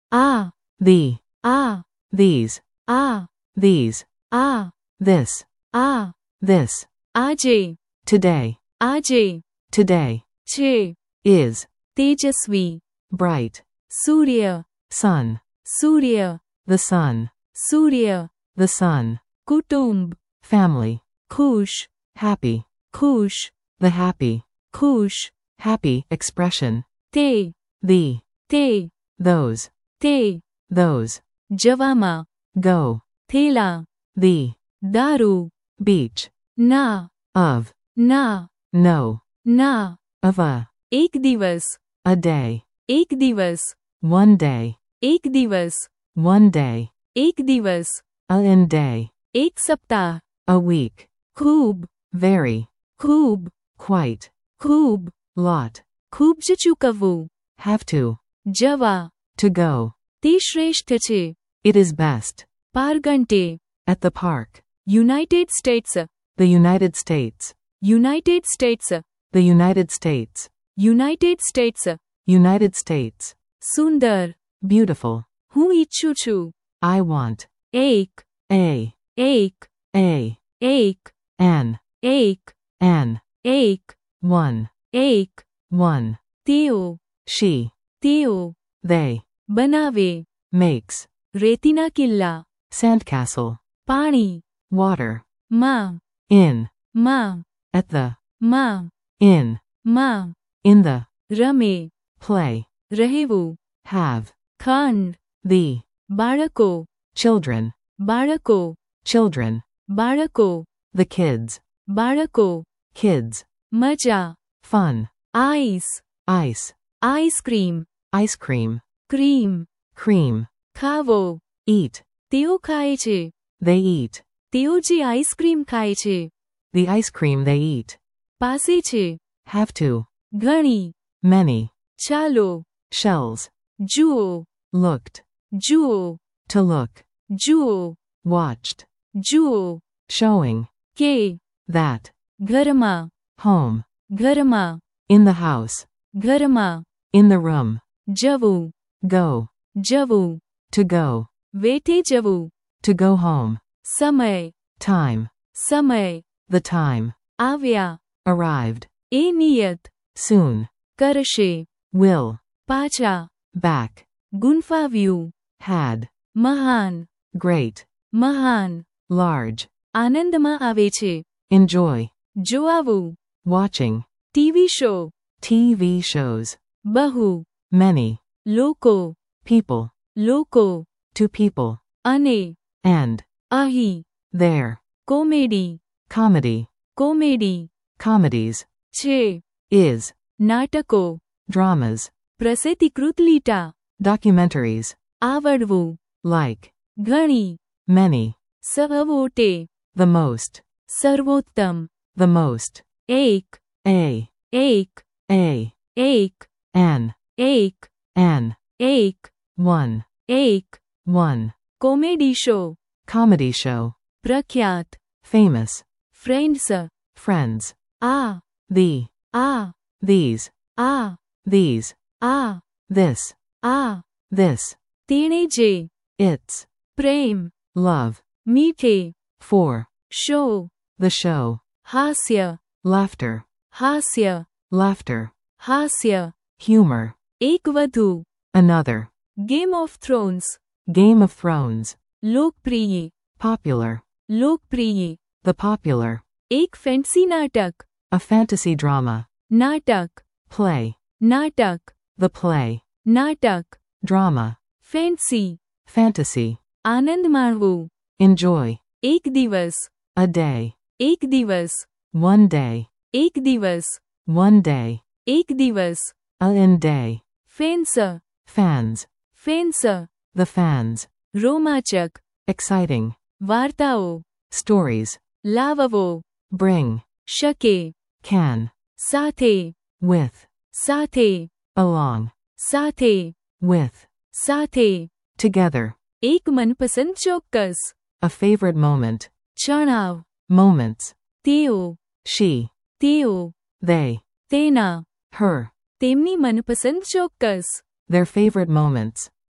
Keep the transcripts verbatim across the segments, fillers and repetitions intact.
આ, the, આ, these, આ, these, આ, this, આ, this, આજે, today, આજે, today, છે, is, તેજસ્વી, bright, Surya, sun, Surya, the sun, Surya, the sun, કુટુંબ, family, ખુશ, happy, ખુશ, the happy, ખુશ, happy expression, તે, the, તે, those, તે, those, જવામાં, go, થેલા, the, દારૂ, beach, ના, of, ના, no, ના, of a, એક દિવસ, a day, એક દિવસ, one day, એક દિવસ, one day, એક દિવસ, a in day, એક સપ્તાહ, a week, ખૂબ, very, ખૂબ, quite, ખૂબ, lot, ખૂબ જ ચૂકવવું, have to, જવા, to go, તે શ્રેષ્ઠ છે, it is best, પારગંટે, at the park, United States, the United States, United States, the United States, United States, United States, સુંદર, beautiful, હું ઈચ્છું છું, I want, એક, a, એક, a, એક, an, એક, an, એક, one, એક, one, તેઓ, she, તેઓ, they, બનાવે, makes, રેતીના કિલ્લા, sandcastle, પાણી, water, માં, in, માં, at the, માં, in, માં, in the, રમે, play, રહેવું, have, ખંડ, the, બાળકો, children, બાળકો, children, બાળકો, the kids, બાળકો, kids, મજા, fun, ice, ice, ice cream, ice cream, cream, cream, ખાવો, eat, તેઓ ખાય છે, they eat, તેઓ જે આઈસ્ક્રીમ ખાય છે, the ice cream they eat, પાસે છે, have to, ઘણી, many, ચાલો, shells, જુઓ, looked, જુઓ, to look, જુઓ, watched, જુઓ, showing, કે, that, ઘરમાં, home, ઘરમાં, in the house, ઘરમાં, in the room, જવું, go, જવું, to go, વેઠે જવું, to go home, સમય, time, સમય, the time, આવ્યા, arrived, એ નિયત, soon, કરશે, will, પાછા, back, ગુંફાવ્યું, had, મહાન, great, મહાન, large, આનંદમાં આવે છે, enjoy, જોવાવું, watching, TV show, T V shows, બહુ, many, લોકો, people, લોકો, to people, અને, and, અહીં, there, comedy, comedy, comedy, comedies, છે, is, નાટકો, dramas, પ્રસિદ્ધિકૃત લીટા, documentaries, આવડવું, like, ઘણી, many, સહવોટે, the most, સર્વોત્તમ, the most, એક, a, એક, a, એક, an, એક, an, એક, one, એક, one, comedy show, comedy show, પ્રખ્યાત, famous, ફ્રેન્ડ્સ, friends, આ, the, આ, these, આ, these, આ, this, આ, this, તેણે જે, its, પ્રેમ, love, મીઠે, for, શો, the show, હાસ્ય, laughter, હાસ્ય, laughter, હાસ્ય, humor, એક વધુ, another, Game of Thrones, Game of Thrones, લોકપ્રિય, popular, લોકપ્રિય, the popular, એક ફેન્સી નાટક, a fantasy drama, નાટક, play, નાટક, the play, નાટક, drama, ફેન્સી, fantasy, આનંદ માણવું, enjoy, એક દિવસ, a day, એક દિવસ, one day, એક દિવસ, one day, એક દિવસ, a in day, fans, fans, fans, the fans, રોમાંચક, exciting, વાર્તાઓ, stories, લાવવો, bring, શકે, can, સાથે, with, સાથે, along, સાથે, with, સાથે, together, એક મનપસંદ ચોક્કસ, a favorite moment, જણાવ, moments, તેઓ, she, તેઓ, they, તેના, her, તેમની મનપસંદ ચોક્કસ, their favorite moments,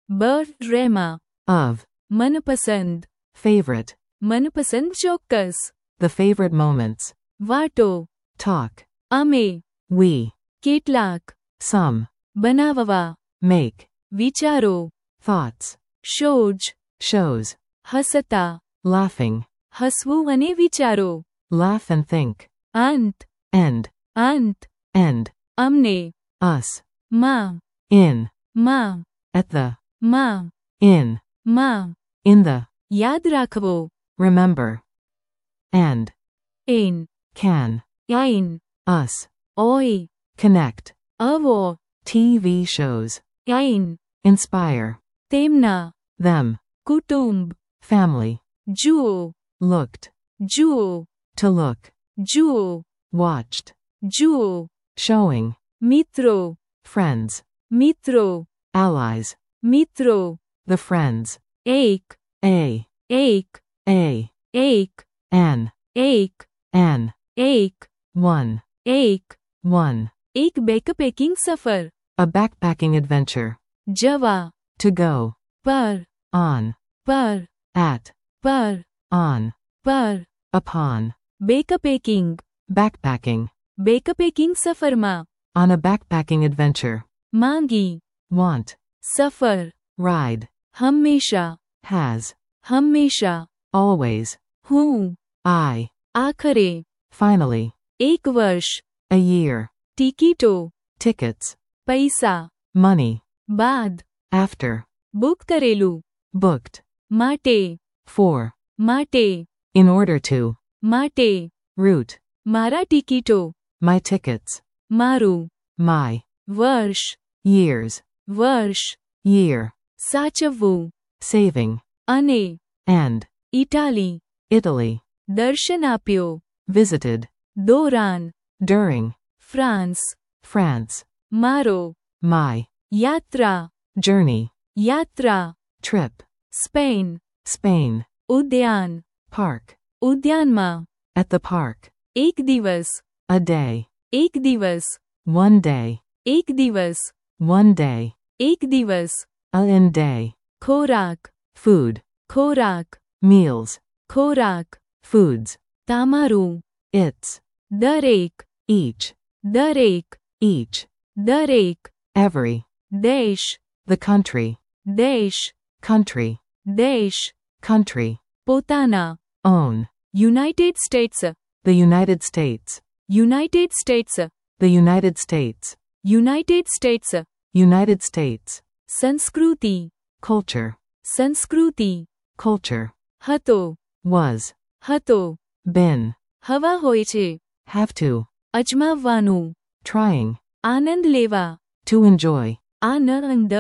બર્થડેમાં, of, મનપસંદ, favorite, મનપસંદ ચોક્કસ, the favorite moments, વાટો, talk, અમે, we, કેટલાક, some, બનાવવા, make, વિચારો, thoughts, શોજ, shows, હસતા, laughing, હસવું અને વિચારો, laugh and think, અંત, end, અંત, end, અમને, us, માં, in, માં, at the, માં, in, માં, in the, યાદ રાખવો, remember, and, એન, can, યાઈન, us, ઓય, connect, અવો, T V shows, યાઈન, inspire, તેમના, them, કુટુંબ, family, જુઓ, looked, જુઓ, to look, જુઓ, watched, જુઓ, showing, મિત્રો, friends, મિત્રો, allies, મિત્રો, the friends, એક, a, એક, a, એક, an, એક, an, એક, one, એક, one, એક બેકપેકિંગ સફર, a backpacking adventure, જવા, to go, પર, on, પર, at, પર, on, પર, upon, બેકપેકિંગ, backpacking, બેકપેકિંગ સફરમાં, on a backpacking adventure, માંગી, want, સફર, ride, હંમેશા, has, હંમેશા, always, હું, I, આખરે, finally, એક વર્ષ, a year, ટિકિટો, tickets, પૈસા, money, બાદ, after, બુક કરેલું, booked, માટે, for, માટે, in order to, માટે, route, મારા ટિકિટો, my tickets, મારું, my, વર્ષ, years, વર્ષ, year, સાચવવું, saving, અને, and, ઇટાલી, Italy, દર્શન આપ્યો, visited, દોરાન, during, ફ્રાન્સ, France, મારો, my, યાત્રા, journey, યાત્રા, trip, સ્પેન, Spain, ઉદ્યાન, park, ઉદ્યાનમાં, at the park, એક દિવસ, a day, એક દિવસ, one day, એક દિવસ, one day, એક દિવસ, a in day, ખોરાક, food, ખોરાક, meals, ખોરાક, foods, તમારું, its, દરેક, each, દરેક, each, દરેક, every, દેશ, the country, દેશ, country, દેશ, country, પોતાના, own, United States, the United States, United States, the United States, United States, United States, સંસ્કૃતિ, culture, સંસ્કૃતિ, culture, હતો, was, હતો, been, હવા હોય છે, have to, અજમાવવાનું, trying, આનંદ લેવા, to enjoy, આનંદ,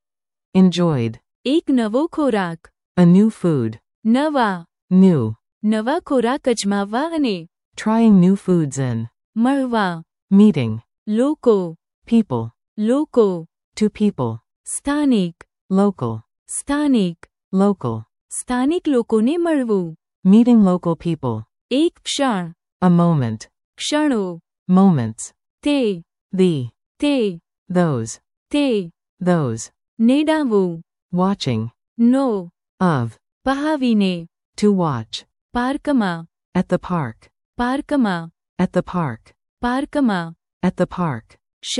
enjoyed, એક નવો ખોરાક, a new food, નવા, new, નવા ખોરાક અજમાવવા અને trying new foods in, મળવા, meeting, લોકો, people, લોકો, to people, સ્થાનિક, local, સ્થાનિક, local, સ્થાનિક લોકોને મળવું, meeting local people, એક ક્ષણ, a moment, ક્ષણો, moments, તે, the, તે, those, તે, those, નેડાવું, watching, no, of, પહાવીને, to watch, પાર્કમાં, at the park, પાર્કમાં, at the park, પાર્કમાં, at the park,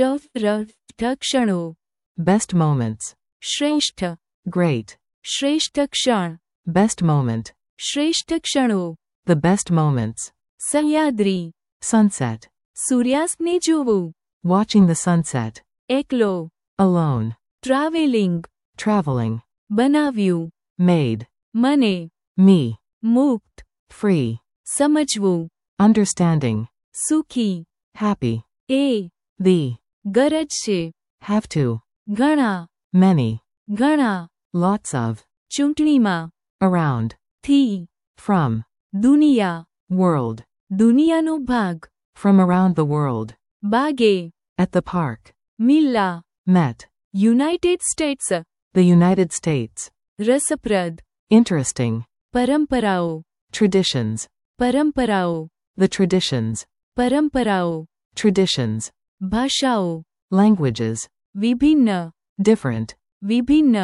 શ્રેષ્ઠ ક્ષણો, best moments, શ્રેષ્ઠ, great, શ્રેષ્ઠ ક્ષણ, best moment, શ્રેષ્ઠ ક્ષણો, the best moments, Sahyadri, sunset, સૂર્યાસ્તને જોવું, watching the sunset, એકલો, alone, ટ્રાવેલિંગ, traveling, બનાવ્યું, made, મને, me, મુક્ત, free, સમજવું, understanding, સુખી, happy, એ, the, ગરજ છે, have to, ઘણા, many, ઘણા, lots of, ચૂંટણીમાં, around, થી, from, દુનિયા, world, દુનિયાનો ભાગ, from around the world, બાગે, at the park, મિલ્લા, met, United States, the United States, રસપ્રદ, interesting, પરંપરાઓ, traditions, પરંપરાઓ, the traditions, પરંપરાઓ, traditions, ભાષાઓ, languages, વિભિન્ન, different, વિભિન્ન,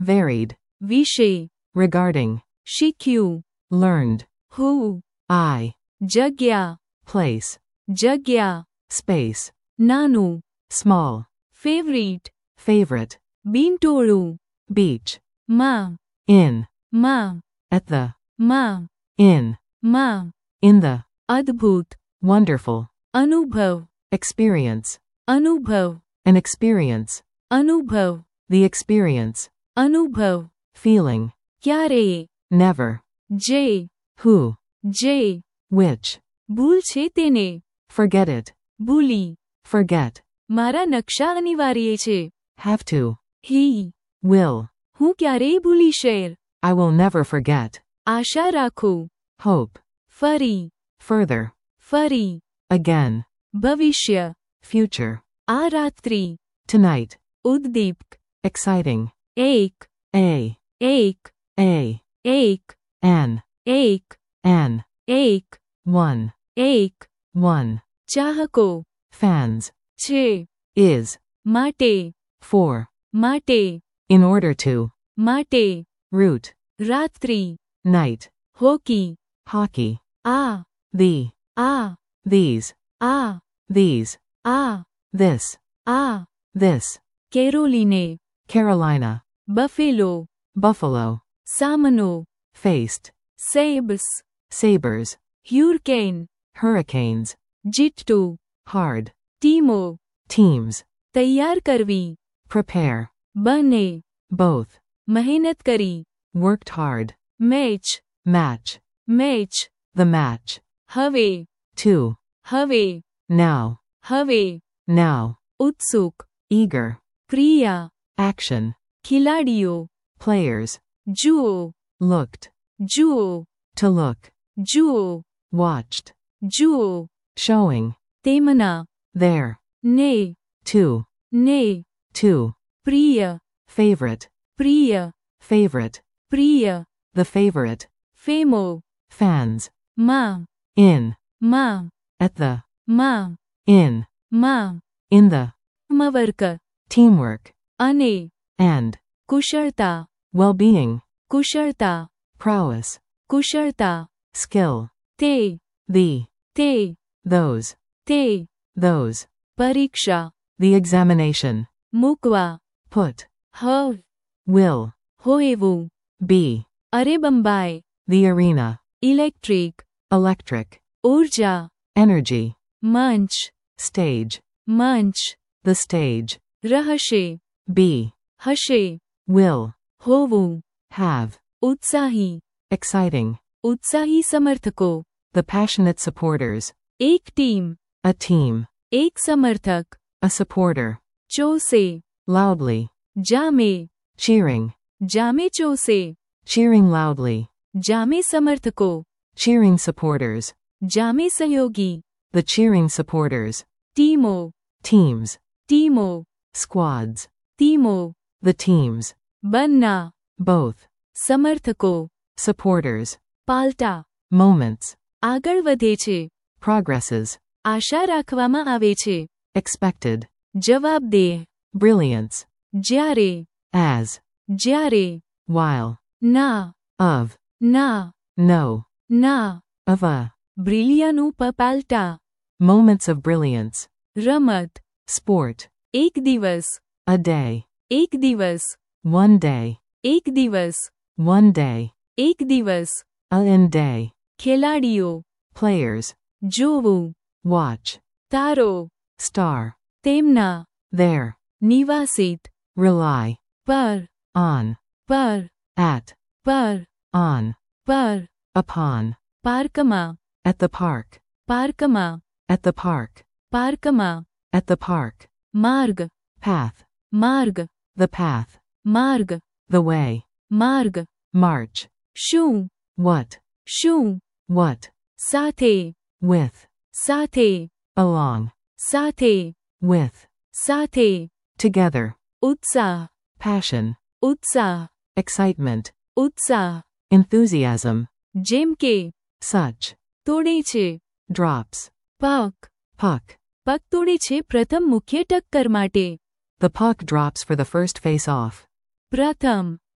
varied, વિશે, regarding, શીખ્યું, learned, who, I, જગ્યા, place, જગ્યા, space, નાનું, small, favorite, favorite, બિનટોળું, beach, માં, in, માં, at the, માં, in, માં, in the, અદ્ભુત, wonderful, અનુભવ, experience, અનુભવ, an experience, અનુભવ, the experience, અનુભવ, feeling, ક્યારેય, never, જે, who, જે, which, ભૂલ છે તેને, forget it, ભૂલી, forget, મારા નકશા અનિવાર્ય છે, have to, he, will, હું ક્યારેય ભૂલી શેર, I will never forget, આશા રાખો, hope, ફરી, further, ફરી, again, ભવિષ્ય, future, આ રાત્રિ, tonight, ઉદ્દીપક, exciting, એક, a, એક, a, એક, an, એક, an, એક, one, એક, one, ચાહકો, fans, છે, is, માટે, for, માટે, in order to, માટે, route, રાત્રિ, night, હોકી, hockey, આ, the, આ, these, આ, these, આ, this, આ, this, કેરોલિને, Carolina, બફેલો, buffalo, સામનો, faced, સેબ્સ, sabers, હ્યુરકેન, hurricanes, જીટ્ટુ, hard, ટીમો, teams, તૈયાર કરવી, prepare, બને, both, મહેનત કરી, worked hard, match, match, match, the match, હવે, two, હવે, now, હવે, now, ઉત્સુક, eager, ક્રિયા, action, ખિલાડીઓ, players, જુઓ, looked, જુઓ, to look, જુઓ, watched, જુઓ, showing, તેમના, there, ને, two, ને, two, પ્રિય, favorite, પ્રિય, favorite, પ્રિય, the favorite, ફેમો, fans, માં, in, માં, at the, માં, in, માં, in the, મવર્ક, teamwork, અને, and, કુશળતા, well-being, કુશળતા, prowess, કુશળતા, skill, તે, the, તે, those, તે, those, પરીક્ષા, the examination, મૂકવા, put, હ, will, હોએવું, be, અરે બંબાઈ, the arena, ઇલેક્ટ્રિક, electric, ઊર્જા, energy, મંચ, stage, મંચ, the stage, રહશે, be, હશે, will, હોવું, have, ઉત્સાહી, exciting, ઉત્સાહી સમર્થકો, the passionate supporters, એક ટીમ, a team, એક સમર્થક, a supporter, ચોસે, loudly, જામે, cheering, જામે ચોસે, cheering loudly, જામે સમર્થકો, cheering supporters, જામે સહયોગી, the cheering supporters, ટીમો, teams, ટીમો, squads, ટીમો, the teams, બંના, both, સમર્થકો, supporters, પાલટા, moments, આગળ વધે છે, progresses, આશા રાખવામાં આવે છે, expected, જવાબદેહ, brilliance, જ્યારે, as, જ્યારે, while, ના, of, ના, no, ના, of a, બ્રિલિયનું પ પાલટા, moments of brilliance, રમત, sport, એક દિવસ, a day, એક દિવસ, one day, એક દિવસ, one day, એક દિવસ, a in day, ખેલાડીઓ, players, જોવું, watch, તારો, star, તેમના, there, નિવાસિત, rely, પર, on, પર, at, પર, on, પર, upon, પાર્કમાં, at the park, પાર્કમાં, at the park, પાર્કમાં, at the park, માર્ગ, path, માર્ગ, the path, માર્ગ, the way, માર્ગ, march, શું, what, શું, what, સાથે, with, સાથે, along, સાથે, with, સાથે, together, ઉત્સાહ, passion, ઉત્સાહ, excitement, ઉત્સાહ, enthusiasm, જેમ કે, such, તોડે છે, drops, પક, puck, પક તોડે છે પ્રથમ મુખ્ય ટક્કર માટે, the puck drops for the first face-off, પ્રથમ,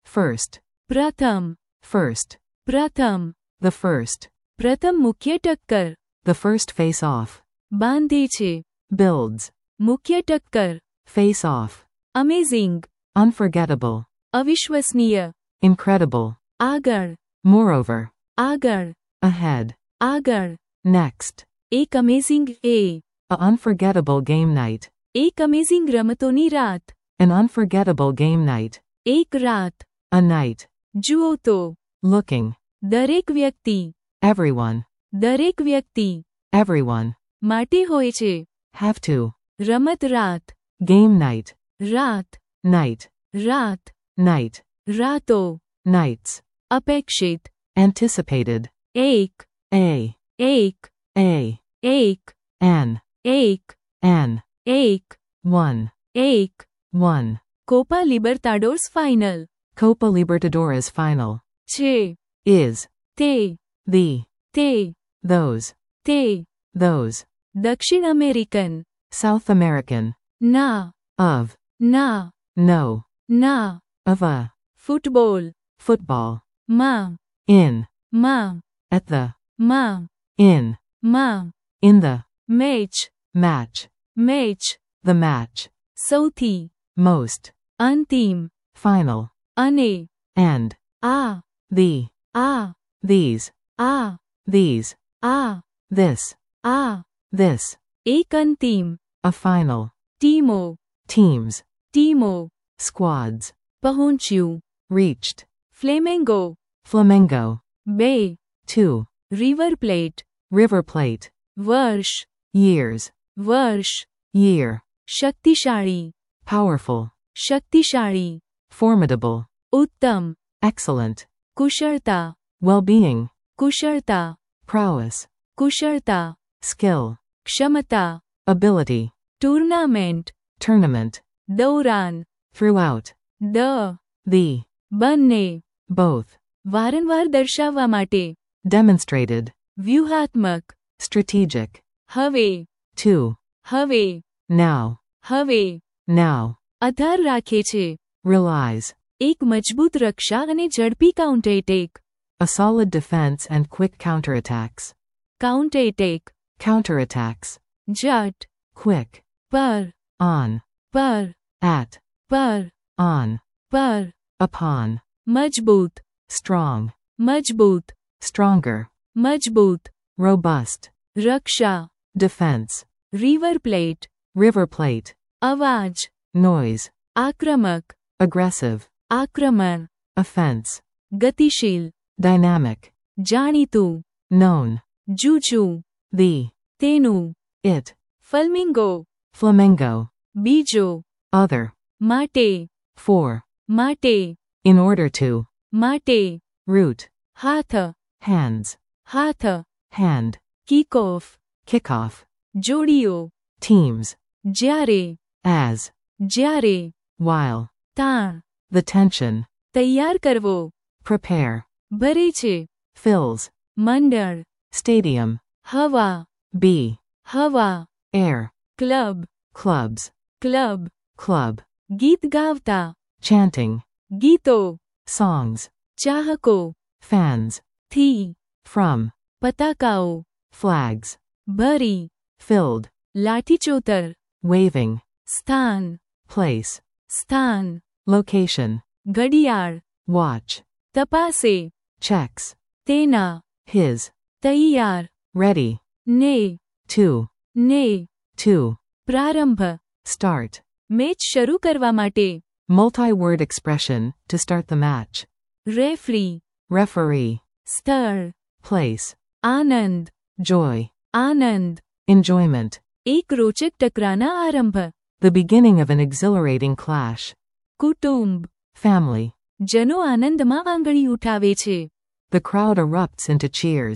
First. પ્રથમ First. પ્રથમ The first. પ્રથમ મુખ્ય ટક્કર The first face off. બાંધે છે Builds. મુખ્ય ટક્કર Face off. Amazing Unforgettable. અવિશ્વસનીય Incredible. આગળ Moreover. આગળ Ahead. આગળ Next. એક અમેઝિંગ એ A unforgettable game night. એક અમેઝિંગ રમતોની રાત An unforgettable game night. એક રાત A night. જુઓ તો Looking. દરેક વ્યક્તિ Everyone. દરેક વ્યક્તિ Everyone. માટે હોય છે Have to. રમત રાત Game night. રાત Night. રાત Night. રાતો Nights. અપેક્ષિત Anticipated. એક A. એક A. એક An. એક An. એક One. એક One. Copa Libertadores final Copa Libertadores final. છે Is. તે The. તે Those. તે Those. દક્ષિણ અમેરિકન South American. ના Of. ના No. ના Of a. Football Football. માં In. માં At the. માં In. માં In the. Match Match. Match The match. સૌથી Most. અંતિમ Final. અને And. આ The. આ These. આ These. આ This. આ This. એક અંતિમ A final. ટીમો Teams. ટીમો Squads. પહોંચ્યું Reached. Flamengo Flamengo. બે Two. River Plate River Plate. વર્ષ Years. વર્ષ Year. શક્તિશાળી Powerful. શક્તિશાળી Formidable. ઉત્તમ Excellent. કુશળતા Well-being. કુશળતા Prowess. કુશળતા Skill. ક્ષમતા Ability. Tournament Tournament. દૌરાન Throughout. દ The. બંને Both. વારંવાર દર્શાવવા માટે Demonstrated. વ્યૂહાત્મક Strategic. હવે To. હવે Now. હવે Now. આધાર રાખે છે Relies. એક મજબૂત રક્ષા અને ઝડપી counter attack A solid defense and quick counterattacks. Counter attack Counterattacks. જટ Quick. પર On. પર At. પર On. પર Upon. મજબૂત Strong. મજબૂત Stronger. મજબૂત Robust. રક્ષા Defense. River Plate River Plate. અવાજ Noise. આક્રમક Aggressive. આક્રમણ Offense. ગતિશીલ Dynamic. જાણીતું Known. જૂજું The. તેનું It. Flamengo Flamengo. બીજો Other. માટે For. માટે In order to. માટે Root. હાથ Hands. હાથ Hand. Kick off Kickoff. જોડીઓ Teams. જ્યારે As. જ્યારે While. તાણ The tension. તૈયાર કરવો Prepare. ભરે છે Fills. મંડળ Stadium. હવા Be. હવા Air. Club Clubs. Club Club. ગીત ગાવતા Chanting. ગીતો Songs. ચાહકો Fans. થી From. પતાકાઓ Flags. ભરી Filled. લાઠીચોતર Waving. સ્થાન Place. સ્થાન Location. ઘડિયાળ Watch. તપાસે Checks. તેના His. તૈયાર Ready. ને To. ને To. પ્રારંભ Start. મેચ શરૂ કરવા માટે Multi-word expression to start the match. Referee Referee. સ્થળ Place. આનંદ Joy. આનંદ Enjoyment. એક રોચક ટકરાના આરંભ The beginning of an exhilarating clash. કુટુંબ Family. જનો આનંદમાં આંગળી ઉઠાવે છે The crowd erupts into cheers.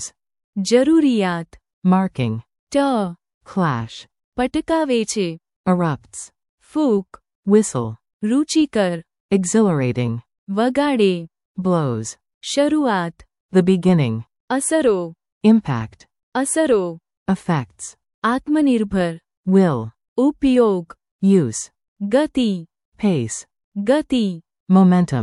જરૂરિયાત Marking. ટ Clash. પટકાવે છે Erupts. ફૂક Whistle. રુચિકર Exhilarating. વગાડે Blows. શરૂઆત The beginning. અસરો Impact. અસરો Effects. આત્મનિર્ભર Will. ઉપયોગ Use. ગતિ Pace. ગતિ Momentum.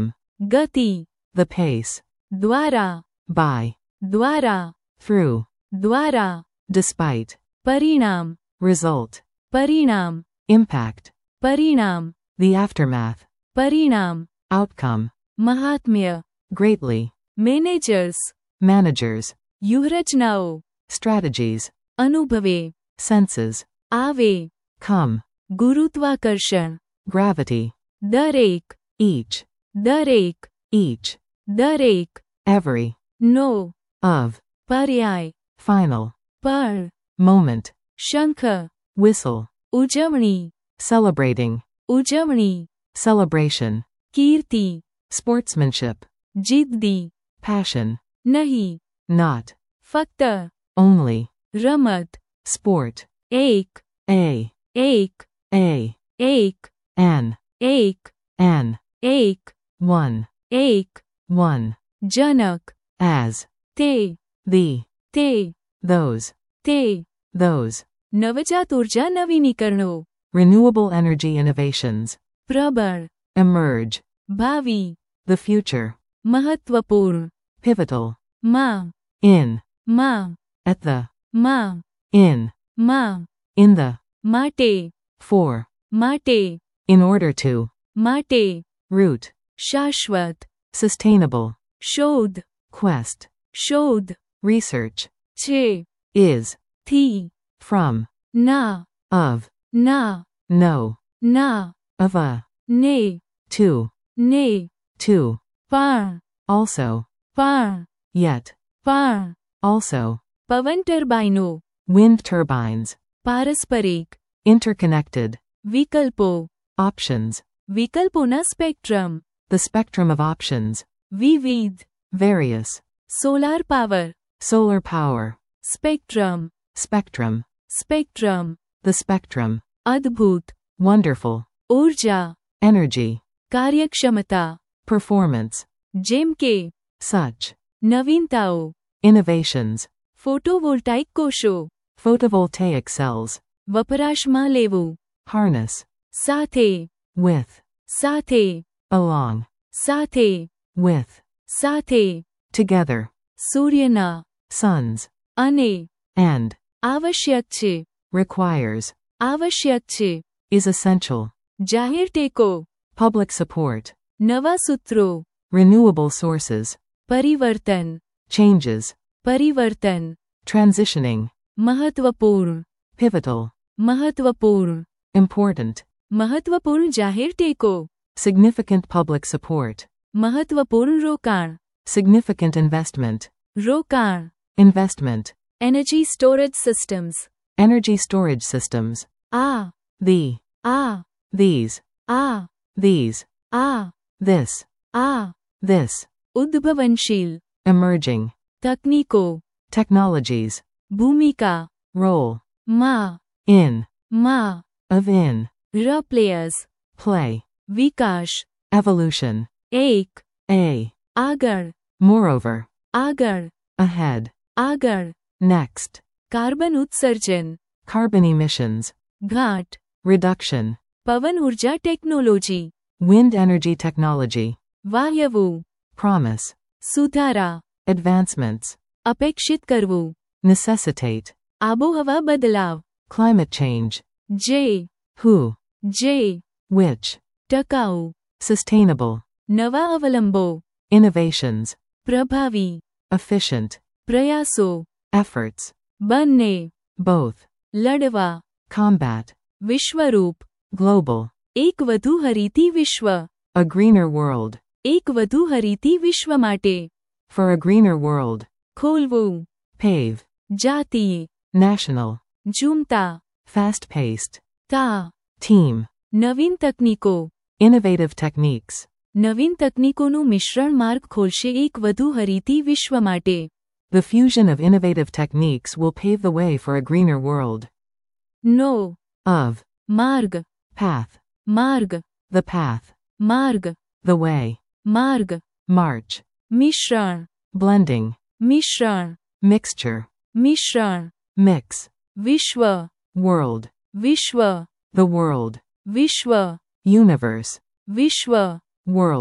ગતિ, the pace, દ્વારા, by, દ્વારા, through, દ્વારા, despite, પરિણામ, result, પરિણામ, impact, પરિણામ, the aftermath, પરિણામ, outcome, મહાત્મ્ય, greatly, મેનેજર્સ, managers, વ્યૂહરચનાઓ, strategies, અનુભવે, senses, આવે, come, ગુરુત્વાકર્ષણ, gravity, દરેક, each, દરેક, each, દરેક, every, નો, of, પર્યાય, final, પર, moment, શંખ, whistle, ઉજવણી, celebrating, ઉજવણી, celebration, કીર્તિ, sportsmanship, જિદ્દી, passion, નહીં, not, ફક્ત, only, રમત, sport, એક, a, એક, a, એક, an, એક, an, એક, one, એક, one, જનક, as, તે, the, તે, those, તે, those, નવજાત ઉર્જા નવીનીકરણો, renewable energy innovations, પ્રબળ, emerge, ભાવિ, the future, મહત્વપૂર્ણ, pivotal, માં, in, માં, at the, માં, in, માં, in the, માટે, for, માટે, in order to, માટે, root, શાશ્વત, sustainable, શોધ, quest, શોધ, research, છે, is, થી, from, ના, of, ના, no, ના, of a, ને, to, ને, to, પણ, also, પણ, yet, પણ, also, પવન ટર્બાઇનો, wind turbines, પારસ્પરિક, interconnected, વિકલ્પો, options, વિકલ્પોના spectrum, the spectrum of options, વિવિધ, various, solar power, solar power, spectrum, spectrum, spectrum, the spectrum, અદ્ભુત, wonderful, ઊર્જા, energy, કાર્યક્ષમતા, performance, જેમ કે, such, નવીનતાઓ, innovations, ફોટોવોલ્ટાઇક કોષો, photovoltaic cells, વપરાશમાં લેવું, harness, સાથે, with, સાથે, along, સાથે, with, સાથે, together, સૂર્યના, suns, અને, and, આવશ્યક છે, requires, આવશ્યક છે, is essential, જાહેર ટેકો, public support, નવા સૂત્રો, renewable sources, પરિવર્તન, changes, પરિવર્તન, transitioning, મહત્વપૂર્ણ, pivotal, મહત્વપૂર્ણ, important, મહત્વપૂર્ણ જાહેર ટેકો, significant public support, મહત્વપૂર્ણ રોકાણ, significant investment, રોકાણ, investment, energy storage systems, energy storage systems, આ, the, આ, these, આ, these, આ, this, આ, this, ઉદ્ભવનશીલ, emerging, તકનીકો, technologies, ભૂમિકા, role, માં, in, માં, of in, ર પ્લેયર્સ, play, વિકાસ, evolution, એક, a, આગળ, moreover, આગળ, ahead, આગળ, next, કાર્બન ઉત્સર્જન, carbon emissions, ઘાટ, reduction, પવન ઉર્જા ટેકનોલોજી, wind energy technology, વાયવું, promise, સુધારા, advancements, અપેક્ષિત કરવું, necessitate, આબોહવા બદલાવ, climate change, જે, who, જે, which, ટકાઉ, sustainable, નવા અવલંબો, innovations, પ્રભાવી, efficient, પ્રયાસો, efforts, બંને, both, લડવા, combat, વિશ્વરૂપ, global, એક વધુ હરીતી વિશ્વ, a greener world, એક વધુ હરીતી વિશ્વ માટે, for a greener world, ખોલવું, pave, જાતીય, national, ઝૂમતા, fast-paced, તા, team, નવીન તકનીકો, innovative techniques, નવીન તકનીકોનું મિશ્રણ માર્ગ ખોલશે એક વધુ હરીતી વિશ્વ માટે, the fusion of innovative techniques will pave the way for a greener world, નો, of, માર્ગ, path, માર્ગ, the path, માર્ગ, the way, માર્ગ, march, મિશ્રણ, blending, મિશ્રણ, mixture, મિશ્રણ, mix, વિશ્વ, world, વિશ્વ, the world, વિશ્વ, universe, વિશ્વ, world,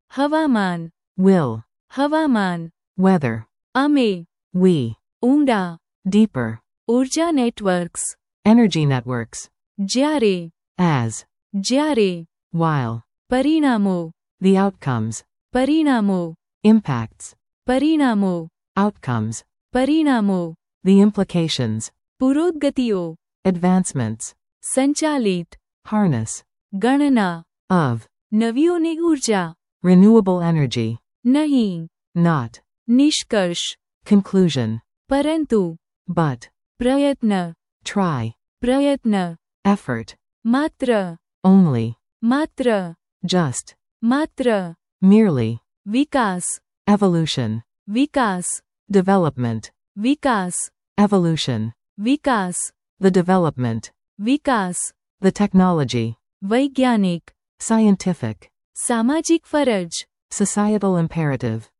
હવામાન, will, હવામાન, weather, અમે, we, ઊંડા, deeper, ઊર્જા નેટવર્ક્સ, energy networks, જ્યારે, as, જ્યારે, while, પરિણામો, the outcomes, પરિણામો, impacts, પરિણામો, outcomes, પરિણામો, the implications, પુરોગતિઓ, advancements, સંચાલિત, harness, ગણના, of, નવીઓની ઊર્જા, renewable energy, નહીં, not, નિષ્કર્ષ, conclusion, પરંતુ, but, પ્રયત્ન, try, પ્રયત્ન, effort, માત્ર, only, માત્ર, just, માત્ર, merely, Vikas, evolution, Vikas, development, Vikas, evolution, Vikas, the development, Vikas, the technology, વૈજ્ઞાનિક, scientific, સામાજિક ફરજ, societal imperative,